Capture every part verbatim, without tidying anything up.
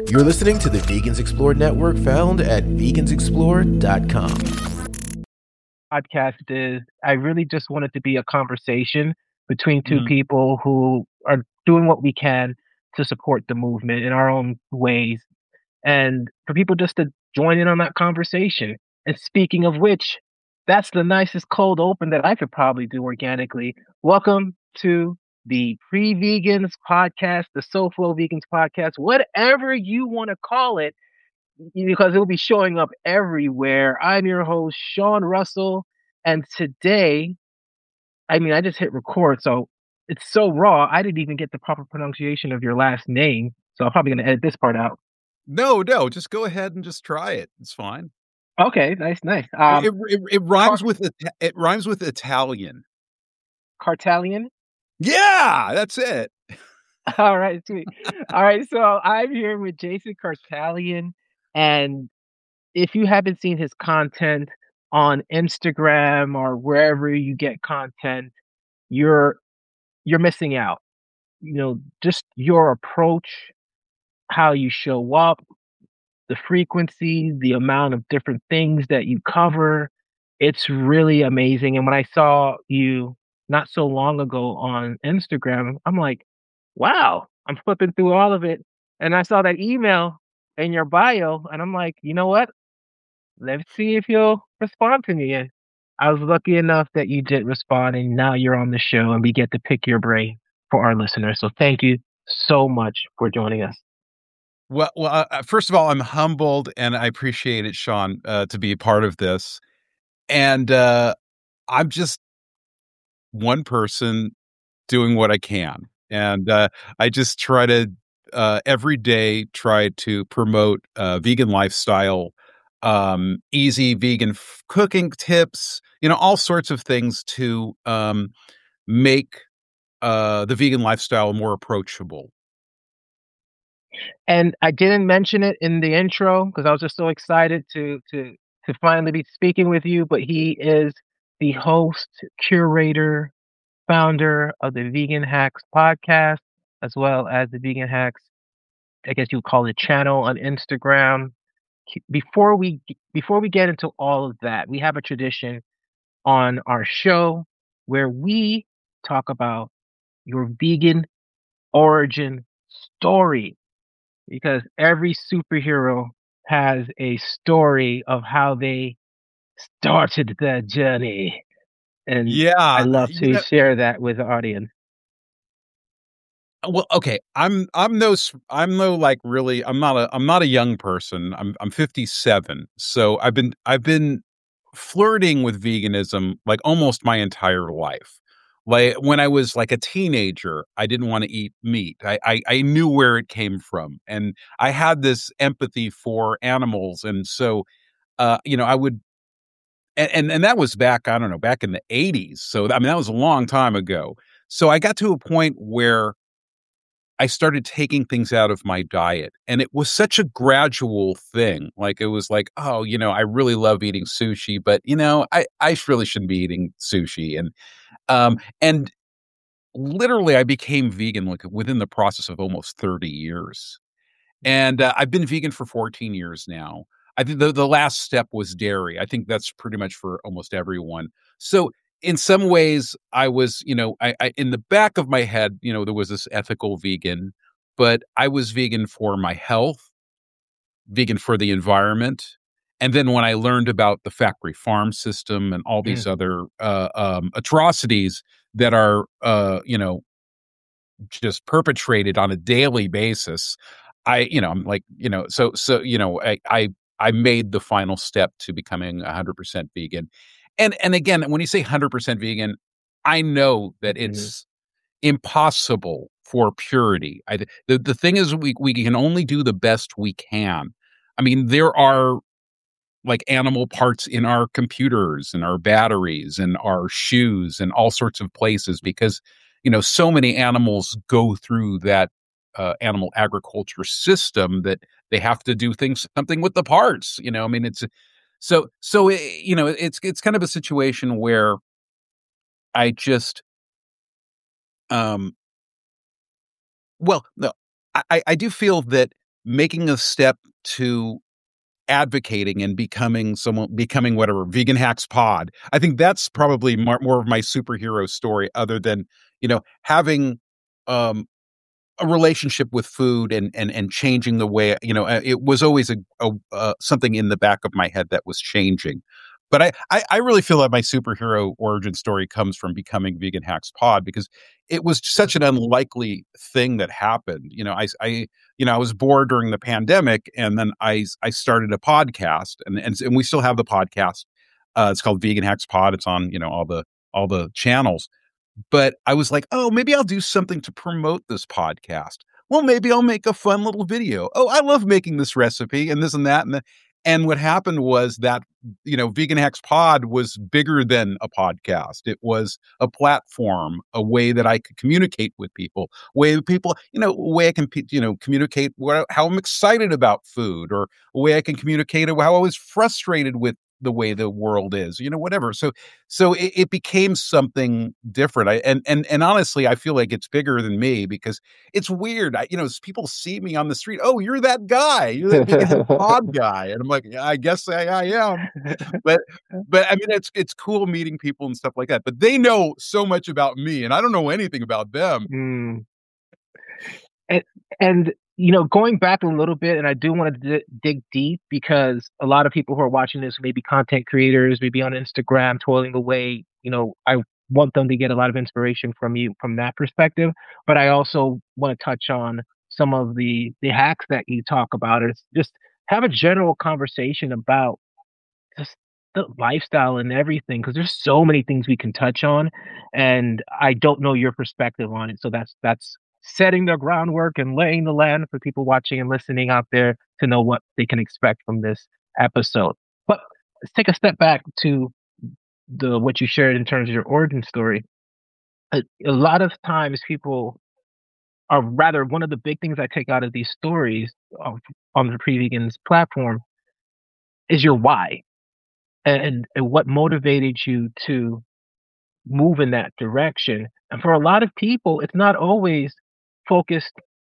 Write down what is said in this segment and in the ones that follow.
You're listening to the Vegans Explore Network, found at vegans explore dot com. Podcast is, I really just want it to be a conversation between two Mhm. people who are doing what we can to support the movement in our own ways, and for people just to join in on that conversation. And speaking of which, that's the nicest cold open that I could probably do organically. Welcome to the Pre-Vegans podcast, the SoFlo Vegans podcast, whatever you want to call it, because it'll be showing up everywhere. I'm your host, Sean Russell, and today, I mean, I just hit record, so it's so raw, I didn't even get the proper pronunciation of your last name, so I'm probably going to edit this part out. No, no, just go ahead and just try it. It's fine. Okay, nice, nice. Um, it, it, it rhymes Car- with Ita- it rhymes with Italian. Cartalian? Yeah, that's it. All right, sweet. All right, so I'm here with Jason Cartalian, and if you haven't seen his content on Instagram or wherever you get content, you're you're missing out. You know, just your approach, how you show up, the frequency, the amount of different things that you cover, it's really amazing. And when I saw you not so long ago on Instagram, I'm like, wow, I'm flipping through all of it. And I saw that email in your bio, and I'm like, you know what? Let's see if you'll respond to me. And I was lucky enough that you did respond, and now you're on the show, and we get to pick your brain for our listeners. So thank you so much for joining us. Well, well. Uh, first of all, I'm humbled, and I appreciate it, Sean, uh, to be a part of this. And uh, I'm just one person doing what I can, and uh, I just try to uh, every day try to promote uh, vegan lifestyle, um, easy vegan f- cooking tips, you know, all sorts of things to um, make uh, the vegan lifestyle more approachable. And I didn't mention it in the intro because I was just so excited to to to finally be speaking with you. But he is the host, curator, founder of the Vegan Hacks podcast, as well as the Vegan Hacks, I guess you would call it, channel on Instagram. Before we before we get into all of that, we have a tradition on our show where we talk about your vegan origin story, because every superhero has a story of how they started that journey. And Yeah, I love you to know, share that with the audience. well, okay, I'm I'm no s- I'm no like really I'm not a I'm not a young person. I'm I'm fifty-seven, so I've been I've been flirting with veganism like almost my entire life. Like when I was like a teenager, I didn't want to eat meat. I, I I knew where it came from, and I had this empathy for animals, and so uh, you know I would. And, and and that was back, I don't know, back in the eighties. So I mean, that was a long time ago. So I got to a point where I started taking things out of my diet, and it was such a gradual thing. Like, it was like, oh, you know, I really love eating sushi, but you know, I, I really shouldn't be eating sushi. And, um, and literally I became vegan like within the process of almost thirty years. And uh, I've been vegan for fourteen years now. I think the, the last step was dairy. I think that's pretty much for almost everyone. So in some ways, I was, you know, I, I in the back of my head, you know, there was this ethical vegan, but I was vegan for my health, vegan for the environment. And then when I learned about the factory farm system and all these Mm. other uh, um, atrocities that are, uh, you know, just perpetrated on a daily basis, I, you know, I'm like, you know, so, so, you know, I, I, I made the final step to becoming a hundred percent vegan. And, and again, when you say hundred percent vegan, I know that Mhm. it's impossible for purity. I, the, the thing is, we, we can only do the best we can. I mean, there are like animal parts in our computers and our batteries and our shoes and all sorts of places because, you know, so many animals go through that uh, animal agriculture system that they have to do things, something with the parts, you know, I mean, it's so, so, it, you know, it's, it's kind of a situation where I just, um, well, no, I, I do feel that making a step to advocating and becoming someone, becoming whatever, Vegan Hacks Pod. I think that's probably more, more of my superhero story, other than, you know, having um, a relationship with food and and and changing the way, you know, uh, it was always a, a uh, something in the back of my head that was changing. But I, I I really feel that my superhero origin story comes from becoming Vegan Hacks Pod, because it was such an unlikely thing that happened. You know, I I you know I was bored during the pandemic, and then I I started a podcast, and and, and we still have the podcast. Uh, it's called Vegan Hacks Pod. It's on, you know, all the all the channels. But I was like, oh, maybe I'll do something to promote this podcast. Well, maybe I'll make a fun little video. Oh, I love making this recipe and this and that. And, the, and what happened was that, you know, Vegan Hacks Pod was bigger than a podcast. It was a platform, a way that I could communicate with people, a way that people, you know, a way I can, you know, communicate what, how I'm excited about food, or a way I can communicate how I was frustrated with the way the world is, you know, whatever. So, so it, it became something different. I, and, and, and honestly, I feel like it's bigger than me, because it's weird. I, you know, people see me on the street. Oh, you're that guy. You're that Vegan Pod guy. And I'm like, yeah, I guess I, I am. But, but I mean, it's, it's cool meeting people and stuff like that, but they know so much about me and I don't know anything about them. Mm. And, and, you know, going back a little bit, and I do want to d- dig deep, because a lot of people who are watching this may be content creators, maybe on Instagram, toiling away. You know, I want them to get a lot of inspiration from you from that perspective. But I also want to touch on some of the the hacks that you talk about. It's just have a general conversation about just the lifestyle and everything, because there's so many things we can touch on, and I don't know your perspective on it. So that's that's setting the groundwork and laying the land for people watching and listening out there to know what they can expect from this episode. But let's take a step back to the what you shared in terms of your origin story. A, a lot of times people are rather one of the big things I take out of these stories of, on the Pre-Vegans platform is your why, and, and what motivated you to move in that direction. And for a lot of people, it's not always focused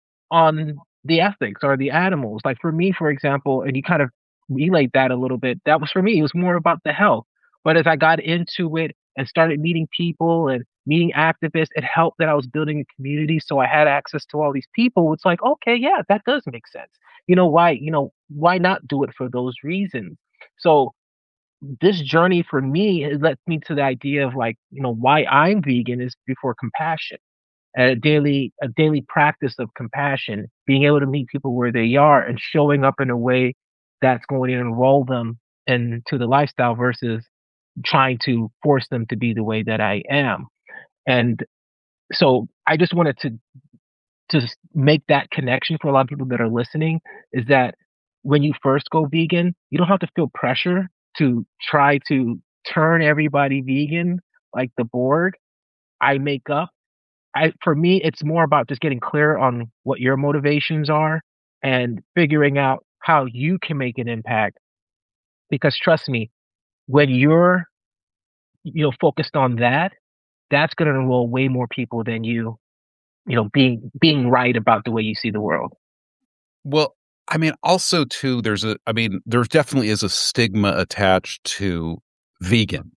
on the ethics or the animals. Like for me, for example, and you kind of relayed that a little bit, that was for me, it was more about the health. But as I got into it and started meeting people and meeting activists, it helped that I was building a community. So I had access to all these people. It's like, okay, yeah, that does make sense. You know, why, you know, why not do it for those reasons? So this journey for me, it led me to the idea of like, you know, why I'm vegan is before compassion. A daily a daily practice of compassion, being able to meet people where they are and showing up in a way that's going to enroll them into the lifestyle versus trying to force them to be the way that I am. And so I just wanted to to make that connection for a lot of people that are listening, is that when you first go vegan, you don't have to feel pressure to try to turn everybody vegan like the board I make up. I for me, it's more about just getting clear on what your motivations are and figuring out how you can make an impact. Because trust me, when you're you know focused on that, that's going to enroll way more people than you, you know, being being right about the way you see the world. Well, I mean, also too, there's a, I mean, there definitely is a stigma attached to vegan.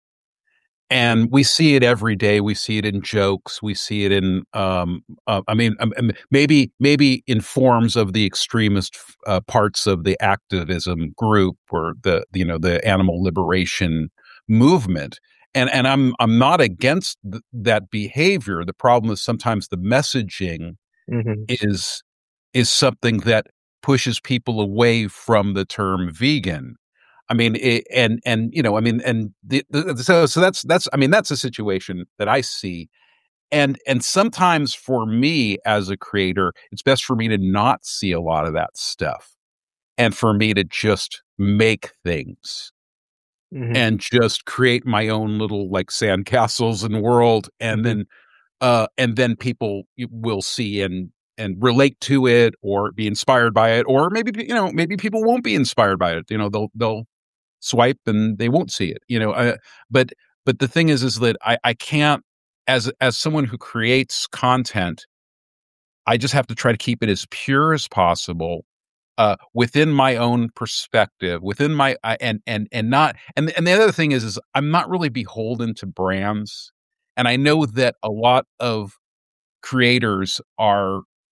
And we see it every day. We see it in jokes. We see it in, um, uh, I mean, um, maybe maybe in forms of the extremist uh, parts of the activism group, or the you know the animal liberation movement. And and I'm I'm not against th- that behavior. The problem is sometimes the messaging Mm-hmm. is is something that pushes people away from the term vegan. I mean, it, and and you know, I mean, and the, the, so so that's that's I mean, that's a situation that I see, and and sometimes for me as a creator, it's best for me to not see a lot of that stuff, and for me to just make things Mm-hmm. and just create my own little like sandcastles in the world, and Mhm. then uh, and then people will see and and relate to it or be inspired by it, or maybe you know maybe people won't be inspired by it. You know, they'll they'll swipe and they won't see it, you know. Uh, but but the thing is, is that I, I can't, as as someone who creates content, I just have to try to keep it as pure as possible uh, within my own perspective, within my I and and and not and and the other thing is is I'm not really beholden to brands, and I know that a lot of creators are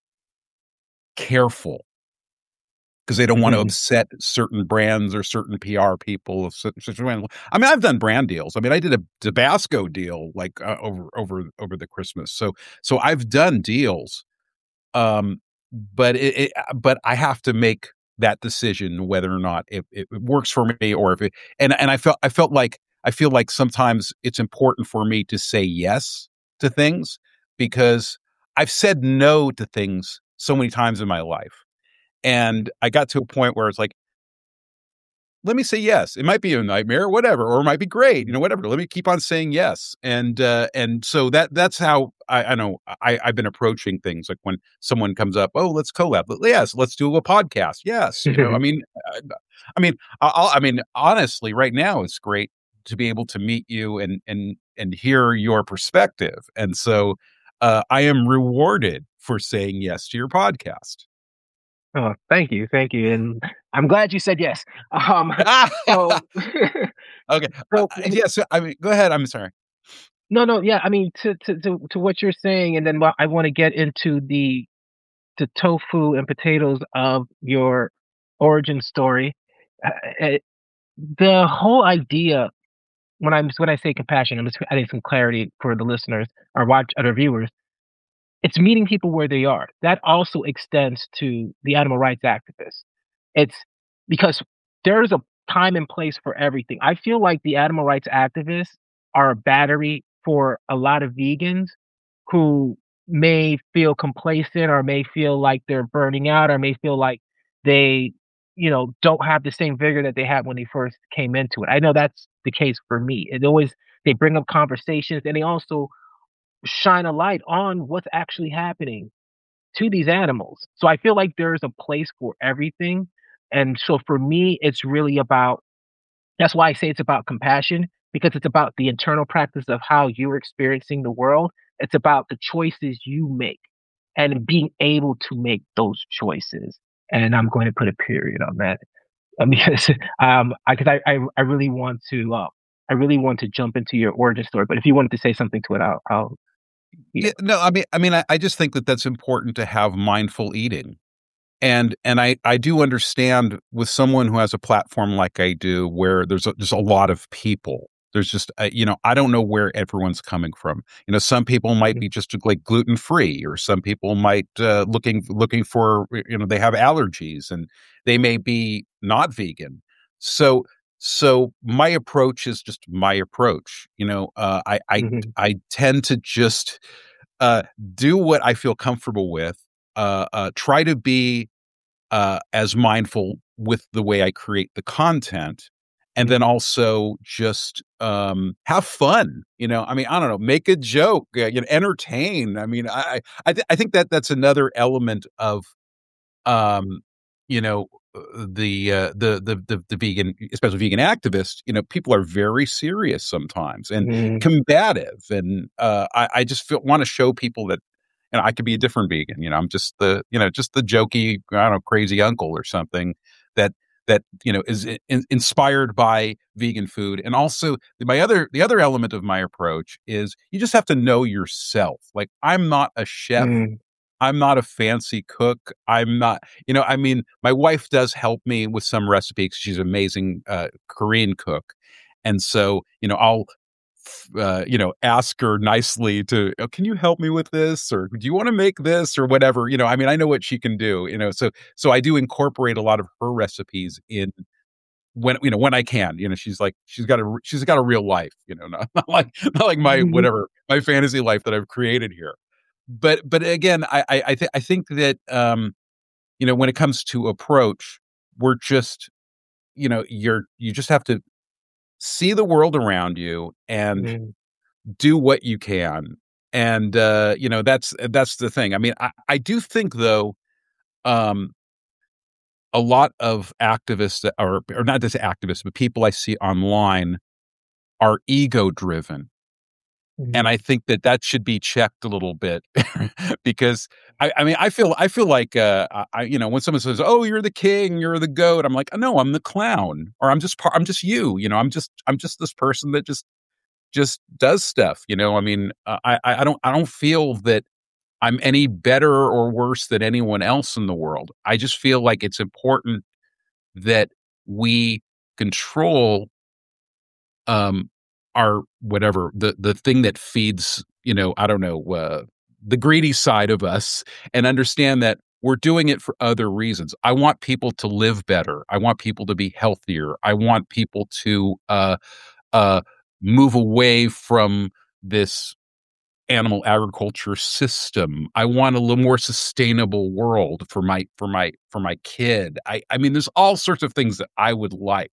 careful because they don't want to Mhm. upset certain brands or certain P R people. Of such, such, I mean, I've done brand deals. I mean, I did a Tabasco deal like uh, over over over the Christmas. So so I've done deals, um, but it, it but I have to make that decision whether or not it, it works for me or if it and and I felt I felt like I feel like sometimes it's important for me to say yes to things because I've said no to things so many times in my life. And I got to a point where it's like, let me say yes. It might be a nightmare, whatever, or it might be great, you know, whatever. Let me keep on saying yes. And uh, and so that that's how I, I know I, I've been approaching things. Like when someone comes up, oh, let's collab. Yes, let's do a podcast. Yes, you know, I mean, I, I mean, I'll, I mean, honestly, right now it's great to be able to meet you and and and hear your perspective. And so uh, I am rewarded for saying yes to your podcast. Oh, thank you, thank you, and I'm glad you said yes. Um, so, Okay. Uh, so yes. I mean, go ahead. I'm sorry. no, no, yeah. I mean, to to to, to what you're saying, and then what I want to get into the the tofu and potatoes of your origin story. Uh, uh, the whole idea when I'm when I say compassion, I'm just adding some clarity for the listeners or watch other viewers. It's meeting people where they are. That also extends to the animal rights activists. It's because there's a time and place for everything. I feel like the animal rights activists are a battery for a lot of vegans who may feel complacent or may feel like they're burning out or may feel like they, you know, don't have the same vigor that they had when they first came into it. I know that's the case for me. It always they bring up conversations and they also shine a light on what's actually happening to these animals. So I feel like there's a place for everything. And so for me, it's really about that's why I say it's about compassion because it's about the internal practice of how you're experiencing the world. It's about the choices you make and being able to make those choices. And I'm going to put a period on that um, because um, I, cause I, I, I really want to, uh, I really want to jump into your origin story. But if you wanted to say something to it, I'll, I'll yeah. Yeah, no, I mean, I mean, I, I just think that that's important to have mindful eating, and and I I do understand with someone who has a platform like I do, where there's a, there's a lot of people. There's just uh, you know I don't know where everyone's coming from. You know, some people might be just like gluten free, or some people might uh, looking looking for you know they have allergies and they may be not vegan. So so my approach is just my approach. You know, uh, I I Mhm, I tend to just uh, do what I feel comfortable with. Uh, uh, try to be uh, as mindful with the way I create the content, and then mhm, also just um, have fun. You know, I mean, I don't know, make a joke, uh, you know, entertain. I mean, I I, th- I think that that's another element of um, you know uh, the uh, the the the the vegan, especially vegan activists. You know, people are very serious sometimes and mhm, combative, and uh, I, I just feel want to show people that you know I could be a different vegan. You know, I'm just the you know just the jokey I don't know crazy uncle or something that that you know is in, inspired by vegan food. And also my other the other element of my approach is you just have to know yourself. Like I'm not a chef. mhm, I'm not a fancy cook. I'm not, you know, I mean, my wife does help me with some recipes. She's an amazing uh, Korean cook. And so, you know, I'll, uh, you know, ask her nicely to, oh, can you help me with this? Or do you want to make this or whatever? You know, I mean, I know what she can do, you know, so, so I do incorporate a lot of her recipes in when, you know, when I can. You know, she's like, she's got a, she's got a real life, you know, not, not like, not like my, mhm, whatever, my fantasy life that I've created here. But but again, I I I, th- I think that um, you know when it comes to approach, we're just you know you're you just have to see the world around you and mhm, do what you can, and uh, you know that's that's the thing. I mean, I, I do think though, um, a lot of activists that are or not just activists, but people I see online are ego driven. Mhm. And I think that that should be checked a little bit because I, I mean, I feel, I feel like, uh, I, you know, when someone says, "Oh, you're the king, you're the goat," I'm like, "No, I'm the clown," or "I'm just, part, I'm just you," you know, I'm just, I'm just this person that just, just does stuff. You know, I mean, uh, I, I don't, I don't feel that I'm any better or worse than anyone else in the world. I just feel like it's important that we control um our whatever the the thing that feeds, you know, I don't know, uh, the greedy side of us, and understand that we're doing it for other reasons. I want people to live better. I want people to be healthier. I want people to uh uh move away from this animal agriculture system. I want a little more sustainable world for my for my for my kid. I I mean, there's all sorts of things that I would like.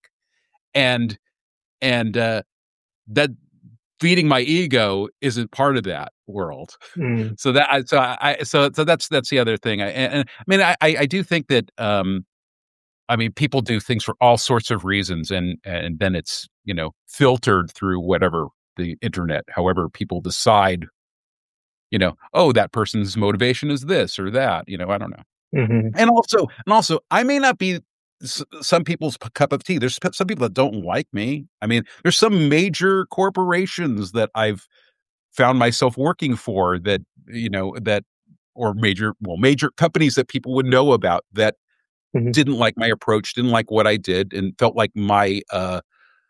And and uh that feeding my ego isn't part of that world. Mm. So that I so I so so that's that's the other thing. I and, and I mean I I do think that um I mean people do things for all sorts of reasons, and and then it's, you know, filtered through whatever the internet, however people decide, you know, oh, that person's motivation is this or that, you know, I don't know. Mhm. And also, and also, I may not be s- some people's p- cup of tea. There's p- some people that don't like me. I mean, there's some major corporations that I've found myself working for that, you know, that, or major, well, major companies that people would know about that Mhm. didn't like my approach, didn't like what I did, and felt like my, uh,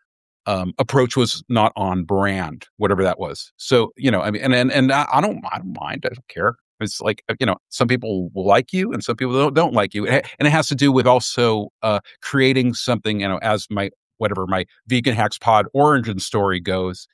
um, approach was not on brand, whatever that was. So, you know, I mean, and and and I, I don't, I don't mind. I don't care. It's like, uh, you know, some people will like you, and some people don't don't like you, and it has to do with also uh, creating something. You know, as my whatever my Vegan Hacks Pod origin story goes,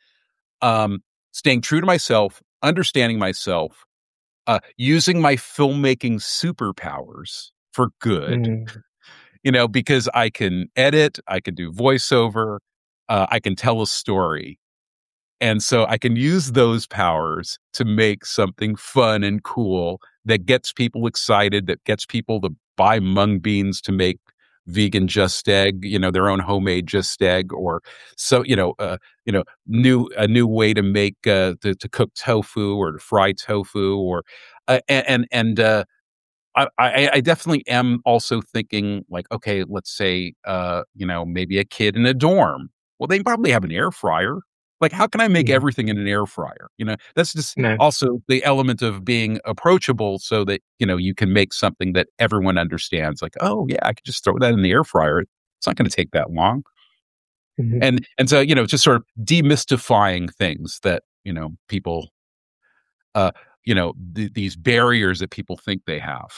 um, staying true to myself, understanding myself, uh, using my filmmaking superpowers for good, Mhm. you know, because I can edit, I can do voiceover, uh, I can tell a story. And so I can use those powers to make something fun and cool that gets people excited, that gets people to buy mung beans to make vegan just egg, you know, their own homemade just egg, or so, you know, uh, you know, new a new way to make uh, to, to cook tofu or to fry tofu, or uh, and and and uh, I, I I definitely am also thinking like, okay, let's say, uh, you know, maybe a kid in a dorm. Well, they probably have an air fryer. Like, how can I make Mhm. everything in an air fryer? You know, that's just No. also the element of being approachable, so that, you know, you can make something that everyone understands. Like, oh yeah, I could just throw that in the air fryer. It's not going to take that long. Mhm. And and so, you know, just sort of demystifying things that, you know, people, uh, you know, th- these barriers that people think they have.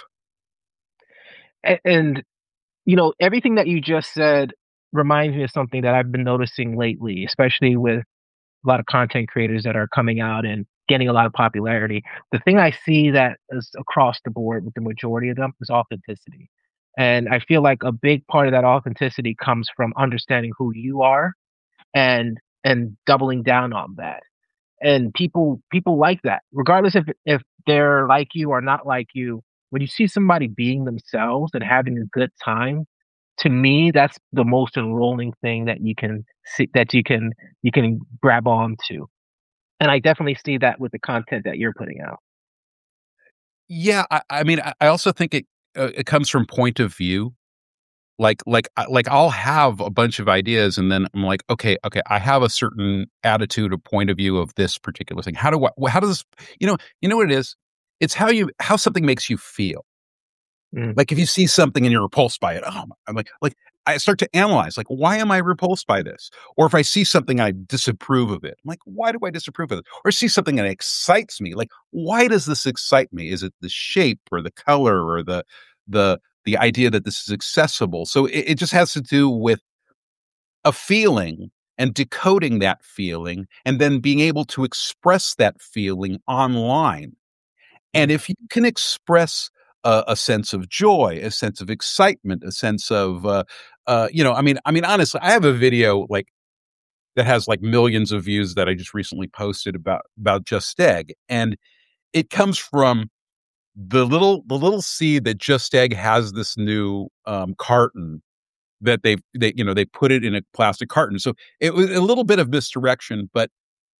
A and, you know, everything that you just said reminds me of something that I've been noticing lately, especially with a lot of content creators that are coming out and getting a lot of popularity. The thing I see that is across the board with the majority of them is authenticity. And I feel like a big part of that authenticity comes from understanding who you are and and doubling down on that. And people people like that. Regardless if if they're like you or not like you, when you see somebody being themselves and having a good time, to me, that's the most enrolling thing that you can see that you can you can grab on to. And I definitely see that with the content that you're putting out. Yeah, I, I mean, I, I also think it uh, it comes from point of view. Like, like, I- like, I'll have a bunch of ideas, and then I'm like, okay, okay, I have a certain attitude or point of view of this particular thing. How do I? How does you know? You know what it is? It's how you how something makes you feel. Mm, Like if you see something and you're repulsed by it, oh, I'm like, like I start to analyze, like, why am I repulsed by this? Or if I see something I disapprove of it, I'm like, why do I disapprove of it? Or see something that excites me, like, why does this excite me? Is it the shape or the color or the the the idea that this is accessible? So it, it just has to do with a feeling and decoding that feeling, and then being able to express that feeling online. And mm, if you can express a, a sense of joy, a sense of excitement, a sense of, uh, uh, you know, I mean, I mean, honestly, I have a video like that has like millions of views that I just recently posted about about Just Egg, and it comes from the little the little seed that Just Egg has this new um, carton that they've they you know they put it in a plastic carton. So it was a little bit of misdirection, but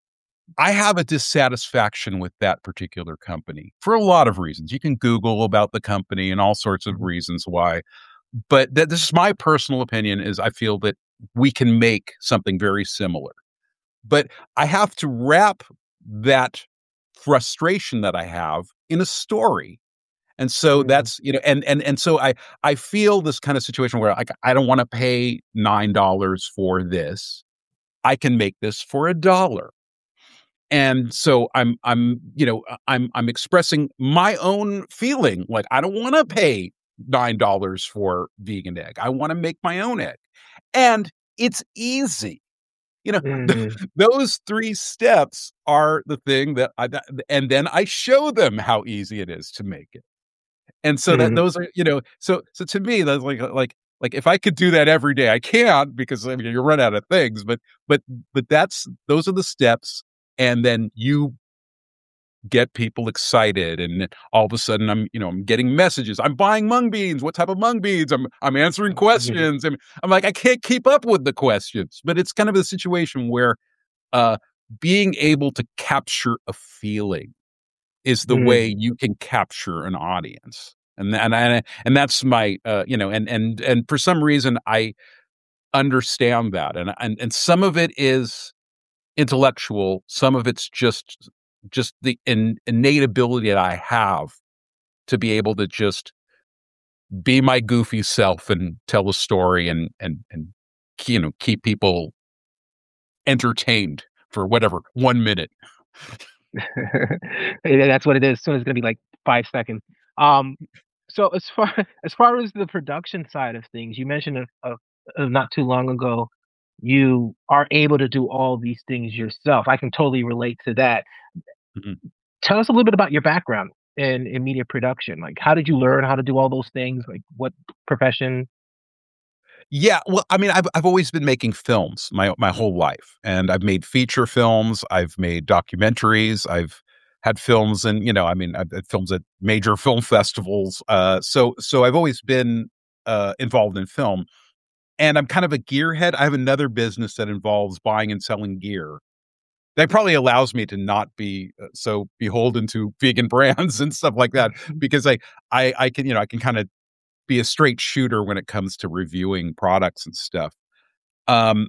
I have a dissatisfaction with that particular company for a lot of reasons. You can Google about the company and all sorts of Mhm. reasons why. But that this is my personal opinion is I feel that we can make something very similar. But I have to wrap that frustration that I have in a story. And so Mhm. that's, you know, and and and so I I feel this kind of situation where like I don't want to pay nine dollars for this. I can make this for a dollar. And so I'm I'm, you know, uh, I'm I'm expressing my own feeling like I don't want to pay nine dollars for vegan egg. I want to make my own egg. And it's easy. You know, Mhm. those three steps are the thing that I that and then I show them how easy it is to make it. And so that Mhm. those are, you know, so so to me, that's like like like if I could do that every day, I can't because I mean you run out of things, but but but that's those are the steps, and then you get people excited, and then all of a sudden I'm, you know, I'm getting messages. I'm buying mung beans. What type of mung beans? I'm I'm answering Mhm. questions. And I'm like, I can't keep up with the questions. But it's kind of a situation where uh being able to capture a feeling is the way Mhm. you can capture an audience. And and and, and that's my uh you know, and and and for some reason I understand that. And and and some of it is intellectual, some of it's just just the in, innate ability that I have to be able to just be my goofy self and tell a story and and and you know keep people entertained for whatever one minute. Yeah, that's what it is. Soon it's gonna be like five seconds. Um, so as far as far as the production side of things, you mentioned of of of not too long ago, you are able to do all these things yourself. I can totally relate to that. Mhm. Tell us a little bit about your background in in media production. Like, how did you learn how to do all those things? Like, what profession? Yeah, well, I mean, I've I've always been making films my my whole life, and I've made feature films, I've made documentaries, I've had films, and you know, I mean, I've had films at major film festivals. Uh, so so I've always been uh, involved in film, and I'm kind of a gearhead. I have another business that involves buying and selling gear. That probably allows me to not be uh, so beholden to vegan brands and stuff like that because I I I can, you know, I can kind of be a straight shooter when it comes to reviewing products and stuff. Um,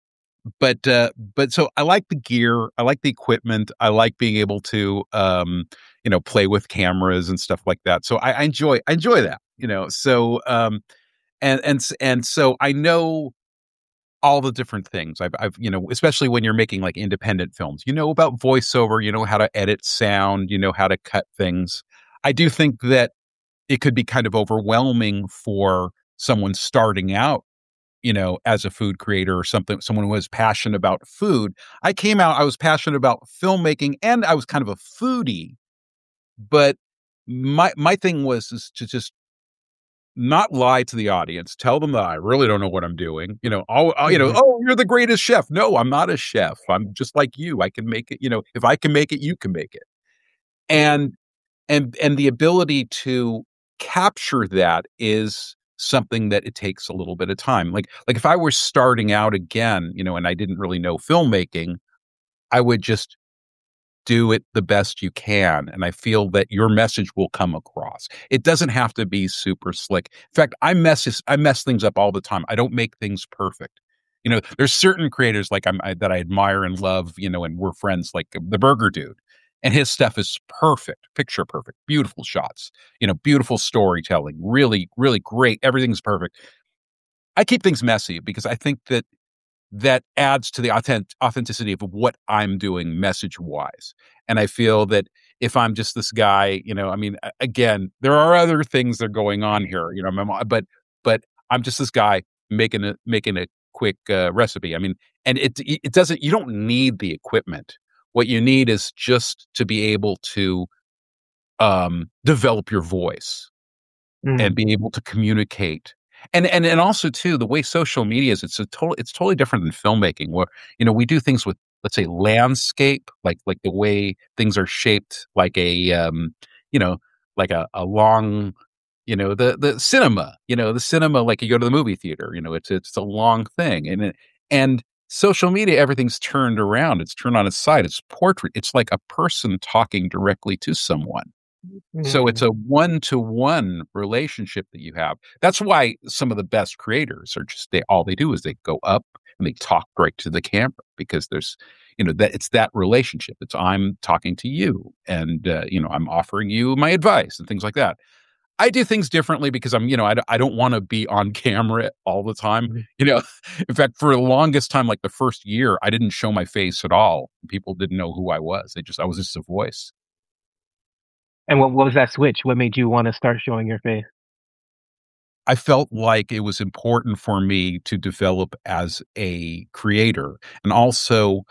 but uh, but so I like the gear, I like the equipment, I like being able to um, you know, play with cameras and stuff like that. So I, I enjoy I enjoy that, you know. So um, and and s- and so I know all the different things. I've, I've, you know, especially when you're making like independent films, you know about voiceover, you know how to edit sound, you know how to cut things. I do think that it could be kind of overwhelming for someone starting out, you know, as a food creator or something, someone who was passionate about food. I came out, I was passionate about filmmaking and I was kind of a foodie, but my my thing was is to just not lie to the audience, tell them that I really don't know what I'm doing. You know, oh, oh, you know, Mhm. oh, you're the greatest chef. No, I'm not a chef. I'm just like you. I can make it. You know, if I can make it, you can make it. And and and the ability to capture that is something that it takes a little bit of time. Like like if I were starting out again, you know, and I didn't really know filmmaking, I would just do it the best you can, and I feel that your message will come across. It doesn't have to be super slick. In fact, I mess this I mess things up all the time. I don't make things perfect. You know, there's certain creators like I'm I, that I admire and love, you know, and we're friends, like the Burger Dude, and his stuff is perfect, picture perfect, beautiful shots, you know, beautiful storytelling, really, really great. Everything's perfect. I keep things messy because I think that that adds to the authentic authenticity of what I'm doing message-wise, and I feel that if I'm just this guy, you know, I mean, a again, there are other things that are going on here, you know, my mo but but I'm just this guy making a making a quick, uh, recipe, I mean, and it it doesn't you don't need the equipment. What you need is just to be able to, um, develop your voice and Mhm. being able to communicate. And and and also too, the way social media is, it's a total it's totally different than filmmaking where, you know, we do things with, let's say, landscape, like like the way things are shaped like a, um, you know, like a a long, you know, the the cinema, you know, the cinema, like you go to the movie theater, you know, it's it's a long thing. And it and social media, everything's turned around. It's turned on its side. It's portrait. It's like a person talking directly to someone. So it's a Mm. one-to-one relationship that you have. That's why some of the best creators are just they all they do is they go up and they talk right to the camera because there's you know that it's that relationship. It's I'm talking to you and uh, you know I'm offering you my advice and things like that. I do things differently because I'm you know I, don't- I don't want to be on camera all the time. Mhm. You know, in fact, for the longest time, like the first year, I didn't show my face at all. People didn't know who I was. They just I was just a voice. And what what was that switch? What made you wanna start showing your face? I felt like it was important for me to develop as a creator. And also,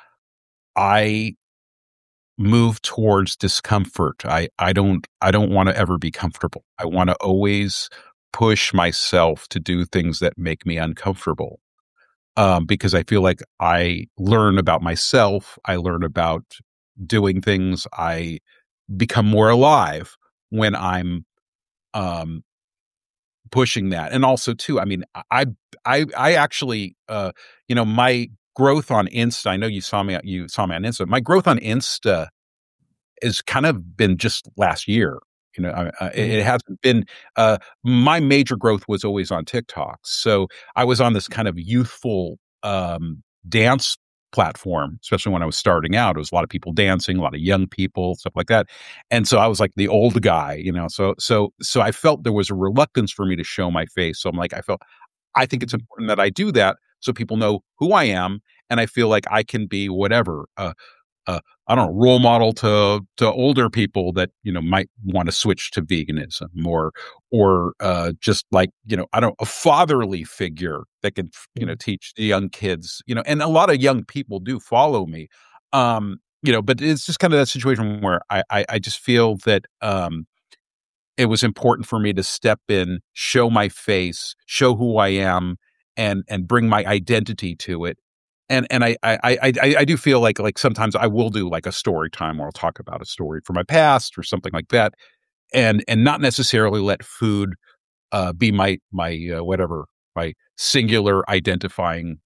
I move towards discomfort. I, I don't I don't want to ever be comfortable. I want to always push myself to do things that make me uncomfortable. Um, because I feel like I learn about myself. I learn about doing things. I become more alive when I'm um pushing that. And also too, I mean, I I I actually uh you know, my growth on Insta, I know you saw me you saw me on Insta. My growth on Insta has kind of been just last year. You know, uh, uh, it, Mhm, it hasn't been uh my major growth was always on TikTok. So I was on this kind of youthful um dance platform, especially when I was starting out. It was a lot of people dancing, a lot of young people, stuff like that. And so I was like the old guy, you know. So so so I felt there was a reluctance for me to show my face. So I'm like, I felt I think it's mhm, important that I do that so people know who I am, and I feel like I can be whatever. Uh, uh, I don't know, role model to to older people that you know might want to switch to veganism, or or uh, just like you know, I don't a fatherly figure that can you know mhm, teach the young kids, you know, and a lot of young people do follow me, um, you know, but it's just kind of that situation where I I, I just feel that um, it was important for me to step in, show my face, show who I am, and and bring my identity to it. And and I I I I I do feel like like sometimes I will do like a story time where I'll talk about a story from my past or something like that, and and not necessarily let food uh, be my my uh, whatever my singular identifying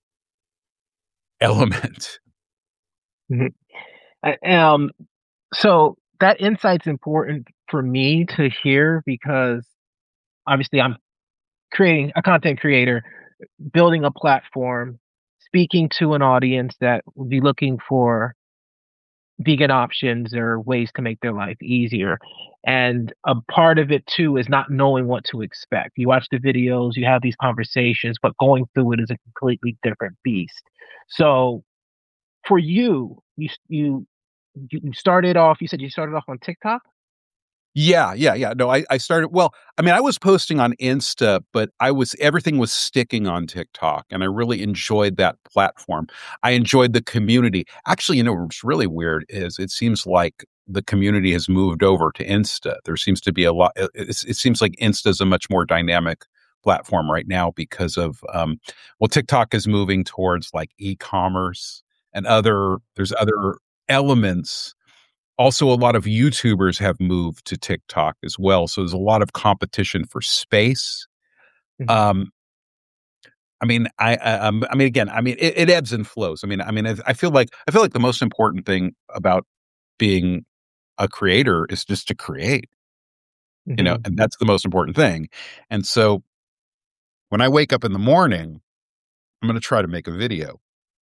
element. mhm. I um, so that insight's important for me to hear because obviously I'm creating a content creator, building a platform, speaking to an audience that will be looking for vegan options or ways to make their life easier. And a part of it too is not knowing what to expect. You watch the videos, you have these conversations, but going through it is a completely different beast. So for you, you you you started off. You said you started off on TikTok. Yeah, yeah, yeah. No, I, I started. Well, I mean, I was posting on Insta, but I was everything was sticking on TikTok, and I really enjoyed that platform. I enjoyed the community. Actually, you know, what's really weird is it seems like the community has moved over to Insta. There seems to be a lot. It, it, it seems like Insta is a much more dynamic platform right now because of um, well, TikTok is moving towards like e-commerce and other. There's other elements also, a lot of YouTubers have moved to TikTok as well, so there's a lot of competition for space. Mhm, Um, I mean, I, I, um, I mean, again, I mean, it, it ebbs and flows. I mean, I mean, I I feel like I feel like the most important thing about being a creator is just to create, you know, mhm, and that's the most important thing. And so, when I wake up in the morning, I'm going to try to make a video.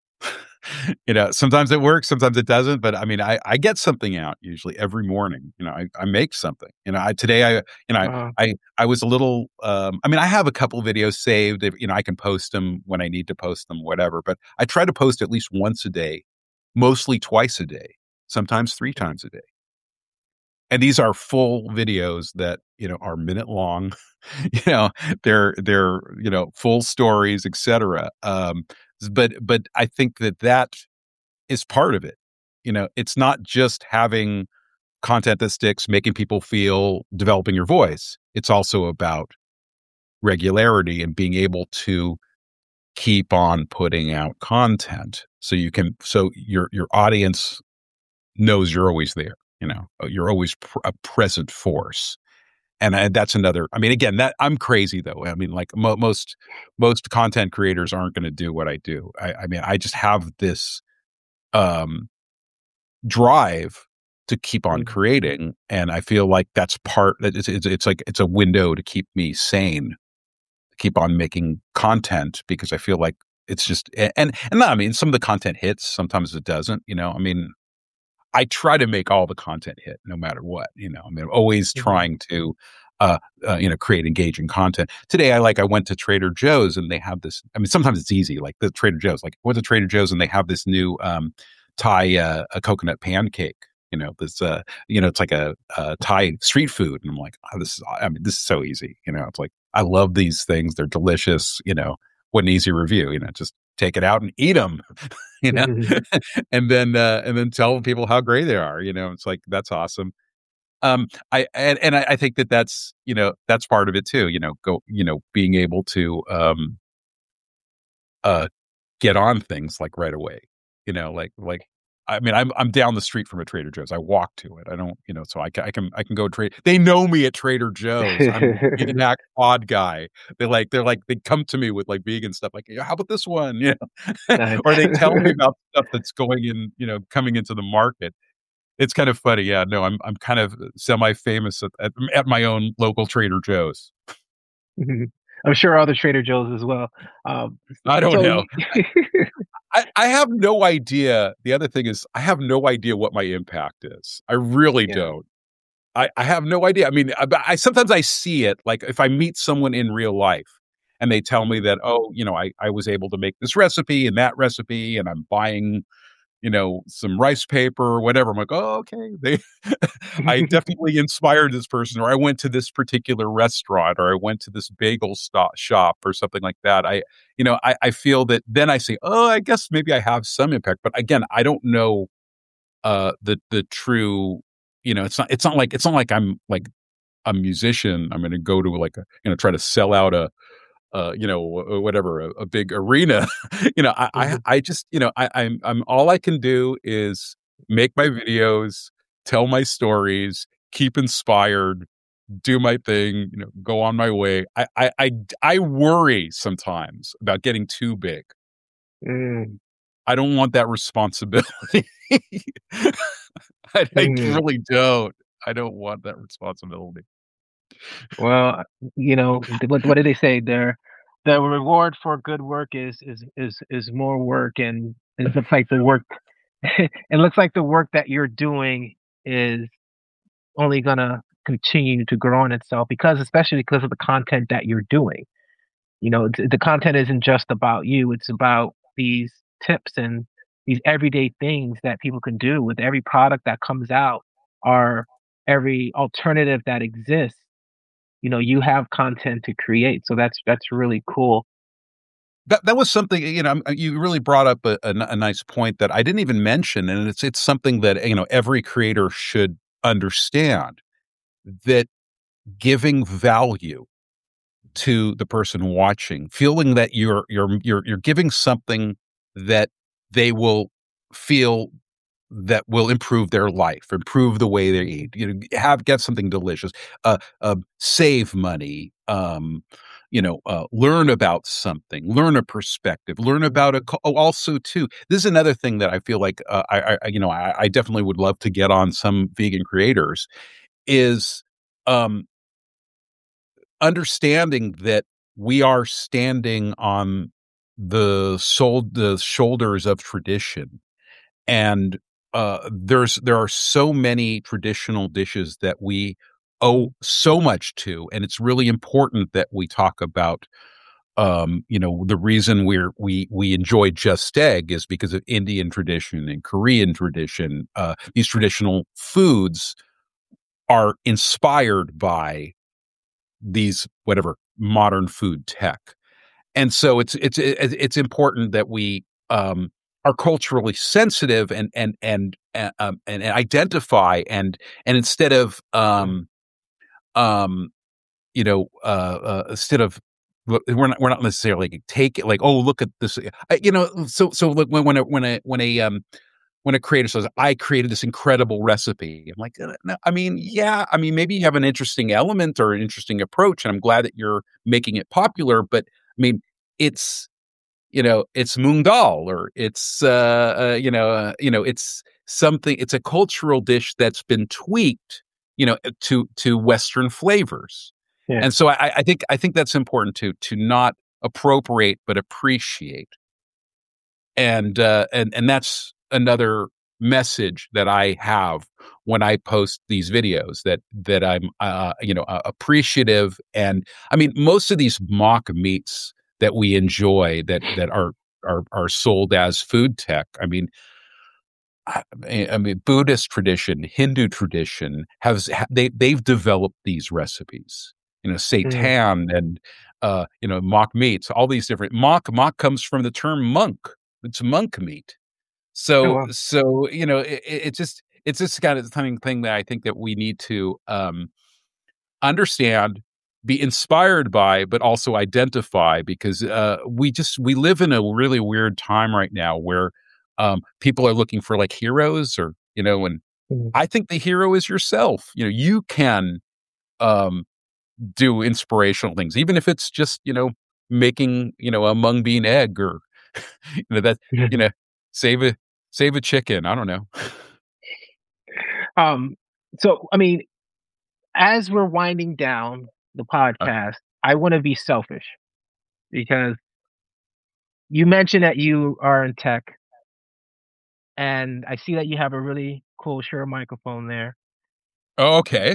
You know, sometimes it works, sometimes it doesn't. But I mean, I, I get something out usually every morning. You know, I, I make something. You know, I today I you know I uh, I, I was a little. Um, I mean, I have a couple videos saved. If, you know, I can post them when I need to post them, whatever. But I try to post at least once a day, mostly twice a day, sometimes three times a day. And these are full videos that you know are minute long. You know, they're they're you know full stories, et cetera. Um, but but I think that that is part of it. You know, it's not just having content that sticks, making people feel, developing your voice. It's also about regularity and being able to keep on putting out content so you can so your your audience knows you're always there, you know. You're always pr- a present force. and I, that's another. I mean, again, that I'm crazy though. I mean, like mo- most most content creators aren't going to do what I do. I, I mean, I just have this um, drive to keep on Mhm. creating, and I feel like that's part. It's, it's it's like it's a window to keep me sane, to keep on making content because I feel like it's just and and I mean, some of the content hits, sometimes it doesn't. You know, I mean. I try to make all the content hit no matter what, you know, I mean, I'm always Mhm. trying to, uh, uh, you know, create engaging content. Today, I like, I went to Trader Joe's and they have this, I mean, sometimes it's easy, like the Trader Joe's, like I went to Trader Joe's and they have this new, um, Thai, uh, a coconut pancake, you know, this, uh, you know, it's like a, a Thai street food. And I'm like, oh, this is, I mean, this is so easy, you know, it's like, I love these things. They're delicious, you know, what an easy review, you know, just take it out and eat them. You know, Mhm. and then uh, and then tell people how great they are. You know, it's like that's awesome. Um, I and, and I, I think that that's you know that's part of it too. You know, go you know being able to um, uh, get on things like right away. You know, like like I mean, I'm I'm down the street from a Trader Joe's. I walk to it. I don't, you know, so I, ca- I can I can go trade. They know me at Trader Joe's. I'm vegan hack pod guy. They like they're like they come to me with like vegan stuff. Like, "Yeah, how about this one? You know, Nice. or they tell me about stuff that's going in, you know, coming into the market. It's kind of funny. Yeah, no, I'm I'm kind of semi famous at, at at my own local Trader Joe's. Mhm. I'm sure other Trader Joe's as well. Um, I don't so know. you I, I have no idea. The other thing is, I have no idea what my impact is. I really Yeah. don't. I, I have no idea. I mean, I, I sometimes I see it. Like if I meet someone in real life and they tell me Mhm. that, oh, you know, I, I was able to make this recipe and that recipe, and I'm buying, you know, some rice paper or whatever. I'm like, oh, okay. They, I definitely inspired this person, or I went to this particular restaurant, or I went to this bagel stop shop, or something like that. I, you know, I, I feel that then I say, oh, I guess maybe I have some impact, but again, I don't know uh, the the true. You know, it's not. It's not like it's not like I'm like a musician. I'm going to go to like a, you know, try to sell out a uh, you know, wh- whatever, a, a big arena. you know, I, I, Mhm. I just, you know, I, I'm, I'm all I can do is make my videos, tell my stories, keep inspired, do my thing, you know, go on my way. I, I, I, I worry sometimes about getting too big. Mm. I don't want that responsibility. I, I Mhm. really don't. I don't want that responsibility. Well, you know, th- what what do they say? There, the reward for good work is is is is more work, and it looks like the work. It looks like the work that you're doing is only gonna continue to grow on itself because, especially because of the content that you're doing. You know, it's, the content isn't just about you; it's about these tips and these everyday things that people can do with every product that comes out, or every alternative that exists. You know, you have content to create, so that's that's really cool. That that was something, you know, um, you really brought up a, a, n- a nice point that I didn't even mention, and it's it's something that you know every creator should understand, that giving value to the person watching, feeling that you're you're you're you're giving something that they will feel that will improve their life, improve the way they Mhm, eat, you know, have get something delicious, uh, uh, save money, um, you know, uh, learn about something, learn a perspective, learn about a. mhm, cu- Oh, also, too, this is another thing that I feel like uh, I, I, you know, I, I definitely would love to get on some vegan creators is um, understanding that we are standing on the soul, the shoulders of tradition, and uh, there's there are so many traditional dishes that we owe mhm, so much to, and it's really important that we talk about. Um, you know, the reason we're we we enjoy just egg is because of Indian tradition and Korean tradition. Uh, these traditional foods are inspired by these whatever modern food tech. And so it's it's it's it's important that we um, are culturally sensitive and and and uh, um, and, and identify and and instead of mhm, um, um, you know uh, uh, instead of we're not we're not necessarily take it like, oh, look at this, I, you know, so so like when when a when a when a um when a creator says, I created this incredible recipe. I'm like, uh, no, I mean, yeah, I mean, maybe you have an interesting element or an interesting approach, and I'm glad that you're making it popular. But I mean, it's, you know, it's mung dal, or it's, uh, uh, you know, uh, you know, it's something, it's a cultural dish that's been tweaked, you know, to, to Western flavors. Yeah. And so I, I think, I think that's important to, to not appropriate, but appreciate. And, uh, and, and that's another message that I have when I post these videos, that, that I'm, uh, you know, uh, appreciative. And I mean, most of these mock meats that we enjoy, that, that are, are, are sold as food tech. I mean, I, I mean, Buddhist tradition, Hindu tradition has, they, they've developed these recipes, you know, seitan mm. and, uh, you know, mock meats, all these different mock, mock comes from the term monk. It's monk meat. So, oh, wow. so, you know, it, it's just, it's just kind of the thing that I think that we need to, um, understand, be inspired by, but also identify, because, uh, we just, we live in a really weird time right now where, um, people are looking for like heroes, or, you know, and mm-hmm. I think the hero is yourself. You know, you can, um, do inspirational things, even if it's just, you know, making, you know, a mung bean egg, or, you know, that, you know, save a, save a chicken. I don't know. Um, so, I mean, as we're winding down the podcast, uh, I want to be selfish, because you mentioned that you are in tech, and I see that you have a really cool Shure microphone there. Oh, okay.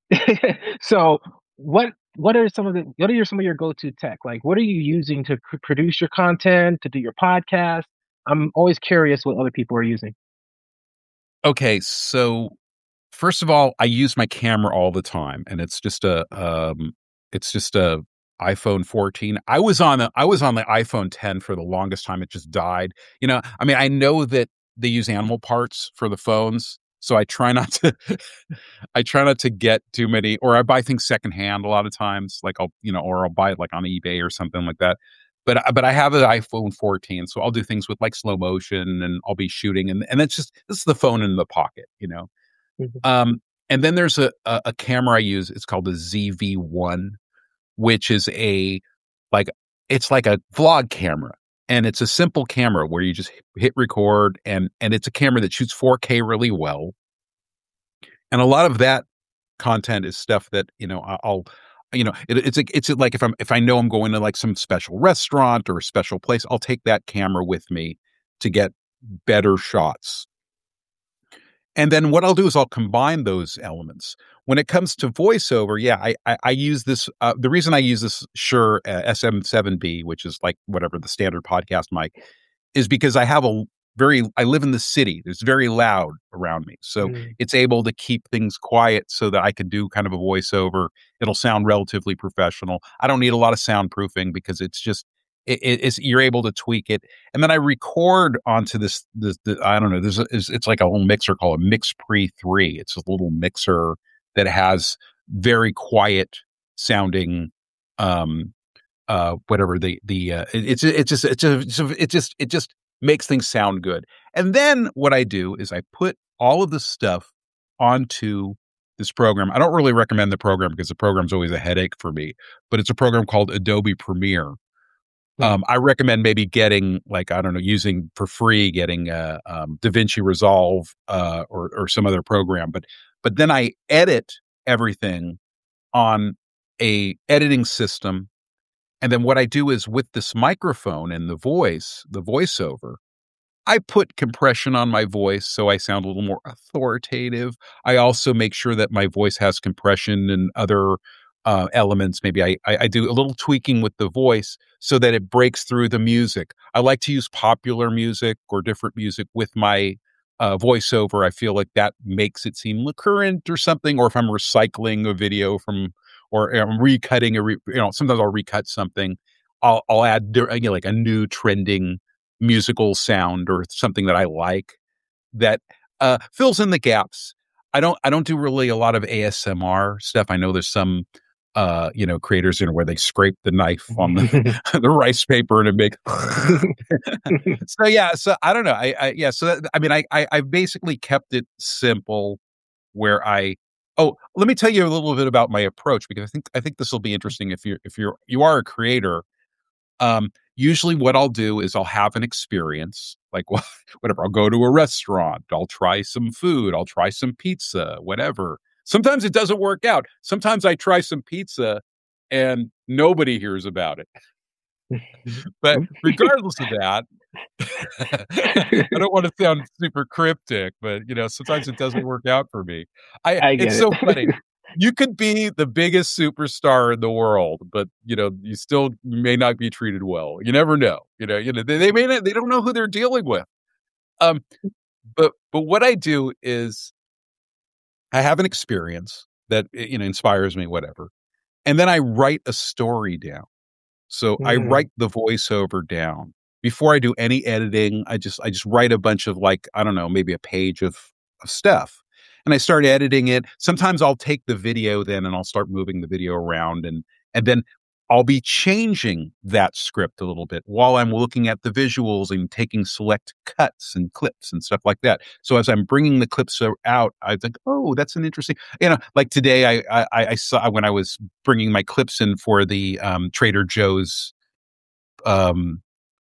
So what, what are some of the, what are your, some of your go-to tech? Like, what are you using to c- produce your content, to do your podcast? I'm always curious what other people are using. Okay. So first of all, I use my camera all the time, and it's just a, um, it's just a iPhone fourteen. I was on the, I was on the iPhone ten for the longest time. It just died. You know, I mean, I know that they use animal parts for the phones, so I try not to, I try not to get too many, or I buy things secondhand a lot of times. Like I'll, you know, or I'll buy it like on eBay or something like that. But, but I have an iPhone fourteen, so I'll do things with like slow motion, and I'll be shooting, and, and that's just, this is the phone in the pocket, you know? Mm-hmm. Um, and then there's a, a, a camera I use. It's called the Z V one, which is a, like, it's like a vlog camera, and it's a simple camera where you just hit record, and, and it's a camera that shoots four K really well. And a lot of that content is stuff that, you know, I'll, you know, it, it's, a, it's like if I'm, if I know I'm going to like some special restaurant or a special place, I'll take that camera with me to get better shots. And then what I'll do is I'll combine those elements. When it comes to voiceover, yeah, I I, I use this. Uh, the reason I use this Shure uh, S M seven B, which is like whatever the standard podcast mic, is because I have a very, I live in the city. There's very loud around me. So mm. it's able to keep things quiet so that I can do kind of a voiceover. It'll sound relatively professional. I don't need a lot of soundproofing, because it's just, It, it's, you're able to tweak it, and then I record onto this. This, this I don't know. There's a, it's, it's like a little mixer called a MixPre three. It's a little mixer that has very quiet sounding, um, uh, whatever the the uh, it, it's it's just it's a, it just it just makes things sound good. And then what I do is I put all of this stuff onto this program. I don't really recommend the program, because the program's always a headache for me. But it's a program called Adobe Premiere. Um, I recommend maybe getting, like, I don't know, using for free, getting uh, um, DaVinci Resolve uh, or or some other program. But but then I edit everything on a editing system, and then what I do is with this microphone and the voice, the voiceover, I put compression on my voice so I sound a little more authoritative. I also make sure that my voice has compression and other uh, elements. Maybe I, I I do a little tweaking with the voice so that it breaks through the music. I like to use popular music or different music with my uh, voiceover. I feel like that makes it seem current or something. Or if I'm recycling a video from, or I'm recutting a, re, you know, sometimes I'll recut something. I'll I'll add, you know, like a new trending musical sound or something that I like that uh, fills in the gaps. I don't I don't do really a lot of A S M R stuff. I know there's some uh, you know, creators, you know, where they scrape the knife on the, the rice paper and it makes. So yeah, so I don't know. I, I yeah, so that, I mean, I, I I basically kept it simple, where I. Oh, let me tell you a little bit about my approach, because I think I think this will be interesting if you're if you're you are a creator. Um, usually, what I'll do is I'll have an experience, like whatever. I'll go to a restaurant. I'll try some food. I'll try some pizza. Whatever. Sometimes it doesn't work out. Sometimes I try some pizza and nobody hears about it. But regardless of that, I don't want to sound super cryptic, but you know, sometimes it doesn't work out for me. I, I get it's it. so funny. You could be the biggest superstar in the world, but you know, you still may not be treated well. You never know. You know, you know, they, they may not, they don't know who they're dealing with. Um, but but what I do is I have an experience that you know inspires me, whatever, and then I write a story down. So I Mm. write the voiceover down before I do any editing. I just I just write a bunch of, like, I don't know, maybe a page of, of stuff, and I start editing it. Sometimes I'll take the video then and I'll start moving the video around, and and then I'll be changing that script a little bit while I'm looking at the visuals and taking select cuts and clips and stuff like that. So as I'm bringing the clips out, I think, oh, that's an interesting, you know, like today I I, I saw when I was bringing my clips in for the um, Trader Joe's, um,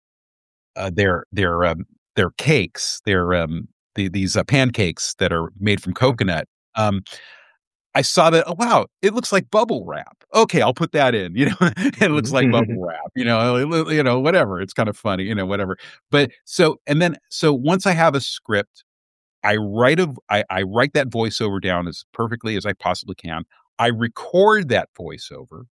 uh, their their um, their cakes, their um, the, these uh, pancakes that are made from coconut. Um, I saw that, oh, wow, it looks like bubble wrap. Okay, I'll put that in. You know, it looks like bubble wrap, you know, you know, whatever. It's kind of funny, you know, whatever. But so, and then, so once I have a script, I write a, I, I write that voiceover down as perfectly as I possibly can. I record that voiceover,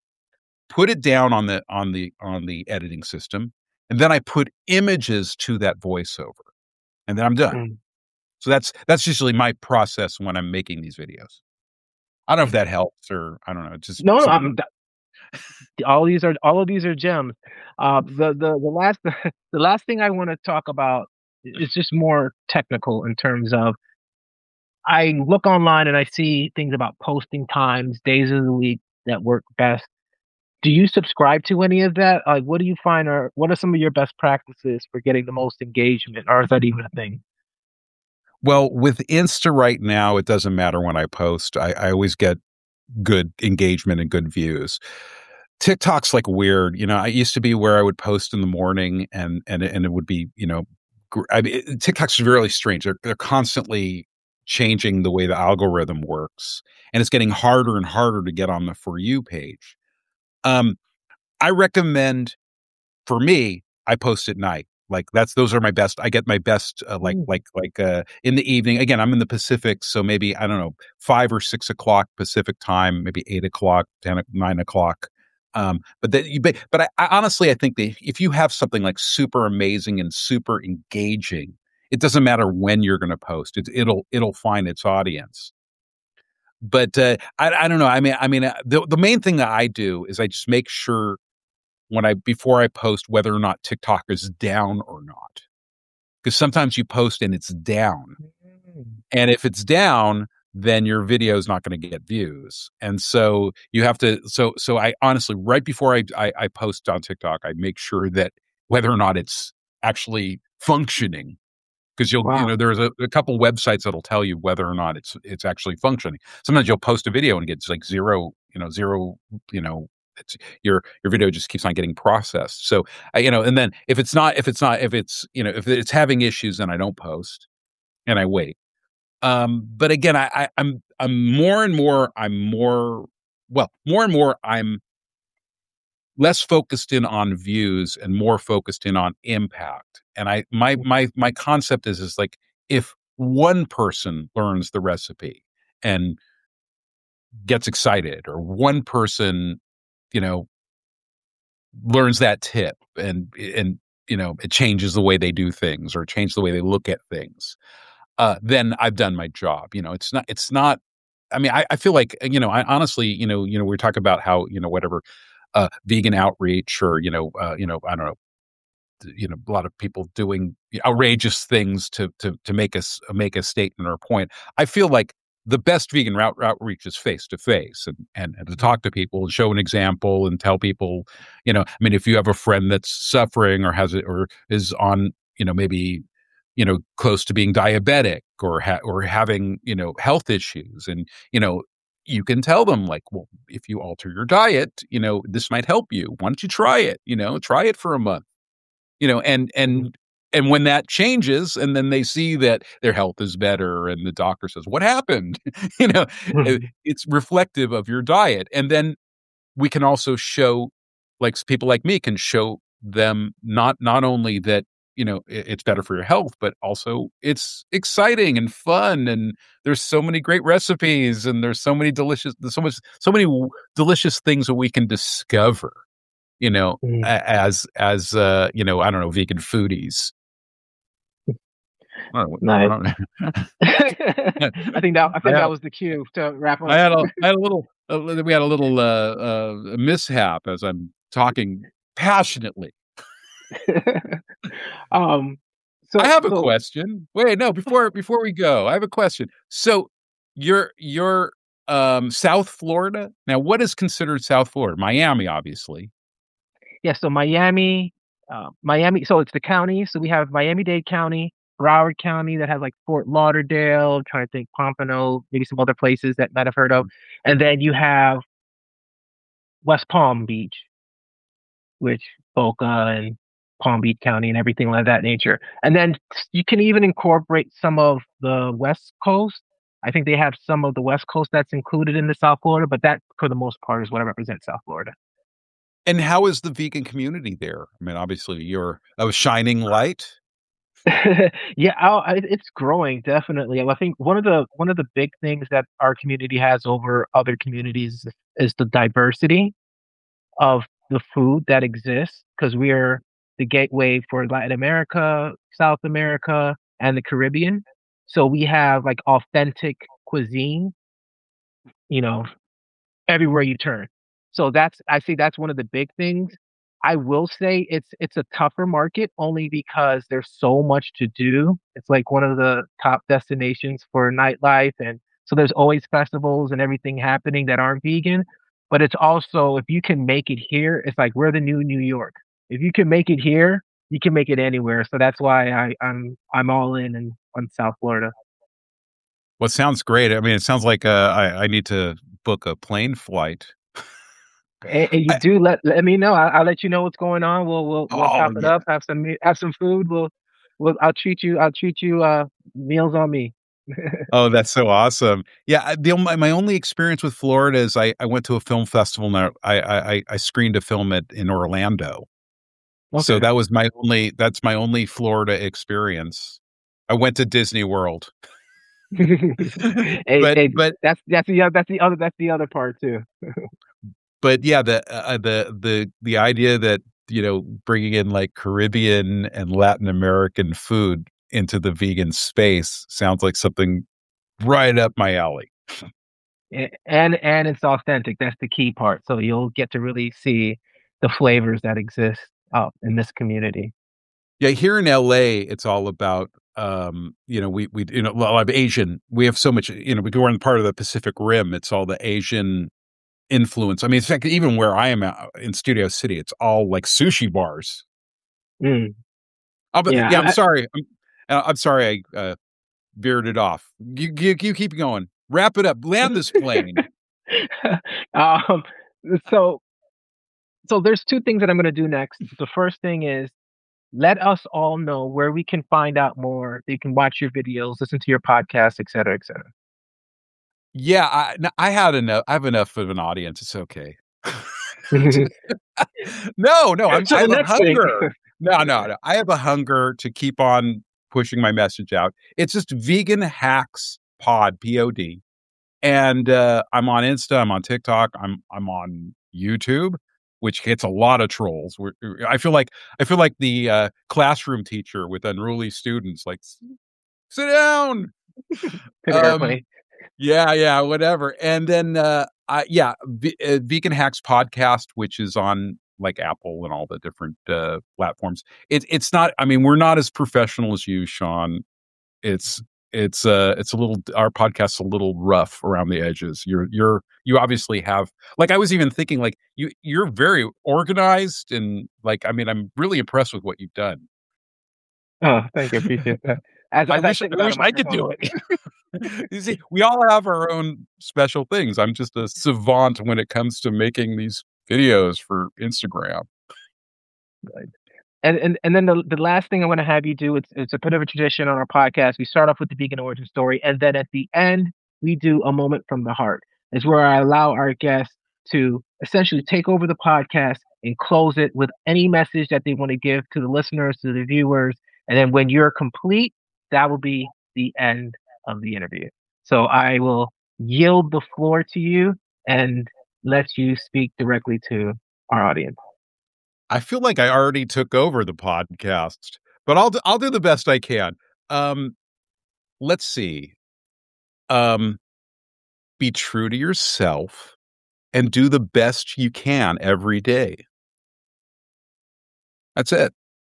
put it down on the, on the, on the editing system. And then I put images to that voiceover, and then I'm done. Mm. So that's, that's usually my process when I'm making these videos. I don't know if that helps, or I don't know. Just No, no, something. I'm, th- all these are all of these are gems. Uh, the the the last the last thing I want to talk about is just more technical in terms of I look online and I see things about posting times, days of the week that work best. Do you subscribe to any of that? Like, what do you find are what are some of your best practices for getting the most engagement, or is that even a thing? Well, with Insta right now, it doesn't matter when I post. I, I always get good engagement and good views. TikTok's like weird. You know, I used to be where I would post in the morning and and and it would be, you know, gr- I mean, it, TikTok's really strange. They're they're constantly changing the way the algorithm works, and it's getting harder and harder to get on the For You page. Um, I recommend, for me, I post at night. Like that's those are my best. I get my best uh, like Mm. like like uh, in the evening. Again, I'm in the Pacific, so maybe I don't know five or six o'clock Pacific time, maybe eight o'clock, ten, o- nine o'clock. Um, but that you, but but I, I honestly I think that if you have something like super amazing and super engaging, it doesn't matter when you're going to post. It, it'll it'll find its audience. But uh, I I don't know. I mean I mean uh, the the main thing that I do is I just make sure when I before I post whether or not TikTok is down or not. Because sometimes you post and it's down. And if it's down, then your video is not going to get views. And so you have to so so I honestly right before I, I I post on TikTok, I make sure that whether or not it's actually functioning. Because you'll, you Wow. know, there's a, a couple websites that'll tell you whether or not it's it's actually functioning. Sometimes you'll post a video and it gets like zero, you know, zero, you know, it's your your video just keeps on getting processed. So I, you know, and then if it's not, if it's not, if it's, you know, if it's having issues, then I don't post and I wait. Um, but again, I, I I'm I'm more and more I'm more well more and more I'm less focused in on views and more focused in on impact. And I my my my concept is is like if one person learns the recipe and gets excited, or one person, you know, learns that tip and and you know, it changes the way they do things or change the way they look at things, uh, then I've done my job. You know, it's not it's not I mean, I, I feel like, you know, I honestly, you know, you know, we talk about how, you know, whatever uh, vegan outreach or, you know, uh, you know, I don't know, you know, a lot of people doing outrageous things to to to make us make a statement or a point. I feel like the best vegan route outreach is face to face and and and to talk to people and show an example and tell people, you know, I mean, if you have a friend that's suffering or has it or is on, you know, maybe, you know, close to being diabetic or ha- or having, you know, health issues, and you know, you can tell them like, well, if you alter your diet, you know, this might help you. Why don't you try it? You know, try it for a month. You know, and and and when that changes, and then they see that their health is better, and the doctor says, "What happened?" you know, it- it's reflective of your diet, and then we can also show, like people like me can show them not not only that, you know, it- it's better for your health, but also it's exciting and fun, and there's so many great recipes, and there's so many delicious, there's so much, so many w- delicious things that we can discover, you know, Mm. a- as as uh, you know, I don't know, vegan foodies. I don't know, I Nice. don't know. I think that I I think had, that was the cue to wrap I up. had a, I had a little, uh, we had a little uh, uh, mishap as I'm talking passionately. um, so I have a so question. Wait, no, before before we go, I have a question. So you're you're um South Florida. Now, what is considered South Florida? Miami, obviously. yeah, so Miami, uh, Miami. So it's the county. So we have Miami-Dade County, Broward County that has like Fort Lauderdale. I'm trying to think Pompano, maybe some other places that might have heard of, and then you have West Palm Beach, which Boca and Palm Beach County and everything like that nature. And then you can even incorporate some of the West Coast. I think they have some of the West Coast that's included in the South Florida, but that for the most part is what represents South Florida. And how is the vegan community there? I mean, obviously, you're a shining light. yeah, I, I- it's growing definitely. I think one of the one of the big things that our community has over other communities is the diversity of the food that exists because we are the gateway for Latin America, South America, and the Caribbean. So we have like authentic cuisine, you know, everywhere you turn. So that's I see that's one of the big things. I will say it's it's a tougher market only because there's so much to do. It's like one of the top destinations for nightlife, and so there's always festivals and everything happening that aren't vegan. But it's also if you can make it here, it's like we're the new New York. If you can make it here, you can make it anywhere. So that's why I, I'm I'm all in and on South Florida. Well, it sounds great. I mean, it sounds like uh, I, I need to book a plane flight. And, and you I, do let let me know. I, I'll let you know what's going on. We'll we'll we'll oh chop it yeah. up. Have some me- have some food. We'll we'll I'll treat you. I'll treat you. Uh, meals on me. Oh, that's so awesome. Yeah, I- the my, my only experience with Florida is I, I went to a film festival and I I I screened a film at in Orlando. So Okay. that was my only that's my only Florida experience. I went to Disney World. hey, but hey, but that's that's the oth- that's the other that's the other part too. but yeah, the uh, the the the idea that, you know, bringing in like Caribbean and Latin American food into the vegan space sounds like something right up my alley. A- and and it's authentic. That's the key part. So you'll get to really see the flavors that exist out in this community. Yeah, here in L A, it's all about, um, you know, we we you know, a lot of Asian. We have so much, you know, we're in part of the Pacific Rim. It's all the Asian influence. I mean, in fact, even where I am at, in Studio City, it's all like sushi bars. Mm, Oh, but yeah. yeah, I'm I, sorry. I'm, uh, I'm sorry. I uh, veered it off. You, you you keep going. Wrap it up. Land this plane. um. So so there's two things that I'm going to do next. The first thing is let us all know where we can find out more. They can watch your videos, listen to your podcast, et cetera, et cetera. Yeah, I no, I had enough. I have enough of an audience. It's okay. no, no, I'm, So I the have a next thing, hunger. No, no, no. I have a hunger to keep on pushing my message out. It's just Vegan Hacks Pod, P O D. And uh, I'm on Insta, I'm on TikTok, I'm I'm on YouTube, which gets a lot of trolls. We're, I feel like I feel like the uh, classroom teacher with unruly students, like, sit down. to the Um, airplane. yeah, yeah, whatever. And then, uh, I, yeah, v- uh, Vegan Hacks Podcast, which is on like Apple and all the different uh, platforms. It, it's not. I mean, we're not as professional as you, Sean. It's it's uh it's a little our podcast's a little rough around the edges. You're you're you obviously have, like, I was even thinking, like, you you're very organized, and like, I mean, I'm really impressed with what you've done. Oh, thank you. Appreciate that. As, I as I wish, think I about wish a I could do microphone. it. You see, we all have our own special things. I'm just a savant when it comes to making these videos for Instagram. Right. And, and and then the the last thing I want to have you do, it's it's a bit of a tradition on our podcast. We start off with the vegan origin story, and then at the end we do a moment from the heart. It's where I allow our guests to essentially take over the podcast and close it with any message that they want to give to the listeners, to the viewers. And then when you're complete, that will be the end of the interview. So I will yield the floor to you and let you speak directly to our audience. I feel like I already took over the podcast, but I'll do, I'll do the best I can. Um, let's see. Um, be true to yourself and do the best you can every day. That's it.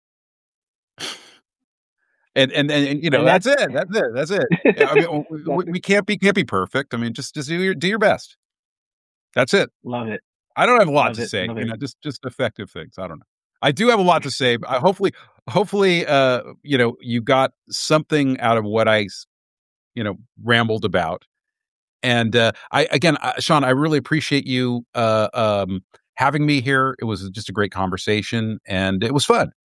And and and, and you know, that's, that's it. That's it. That's it. I mean, we, we can't be can't be perfect. I mean, just just do your do your best. That's it. Love it. I don't have a lot Love to it. say. Love You it. know, just just effective things. I don't know. I do have a lot to say. But I, hopefully, hopefully, uh, you know, you got something out of what I, you know, rambled about. And uh, I again, uh, Sean, I really appreciate you uh, um, having me here. It was just a great conversation, and it was fun.